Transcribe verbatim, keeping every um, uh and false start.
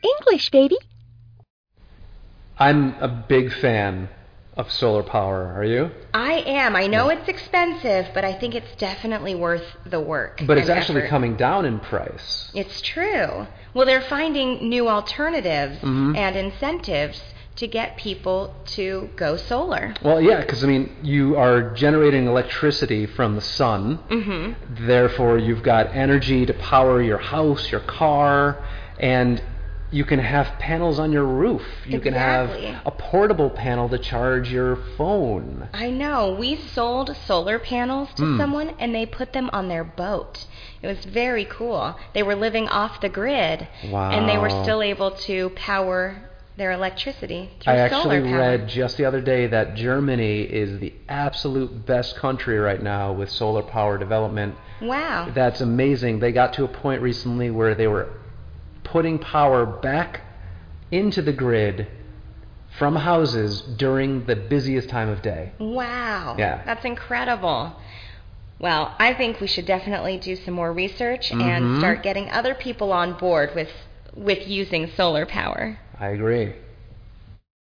English, baby. I'm a big fan of solar power. Are you? I am. I know Yeah. it's expensive, but I think it's definitely worth the work. But it's and actually effort. coming down in price. It's true. Well, they're finding new alternatives Mhm. and incentives to get people to go solar. Well, yeah, because, I mean, you are generating electricity from the sun. Mm-hmm. Therefore, you've got energy to power your house, your car, and you can have panels on your roof. You can Exactly. have a portable panel to charge your phone. I know. We sold solar panels to Hmm. someone, and they put them on their boat. It was very cool. They were living off the grid, Wow. and they were still able to power their electricity through I solar actually power. read just the other day that Germany is the absolute best country right now with solar power development. Wow. That's amazing. They got to a point recently where they were putting power back into the grid from houses during the busiest time of day. Wow. Yeah. That's incredible. Well, I think we should definitely do some more research and Mhm. start getting other people on board with with using solar power. I agree.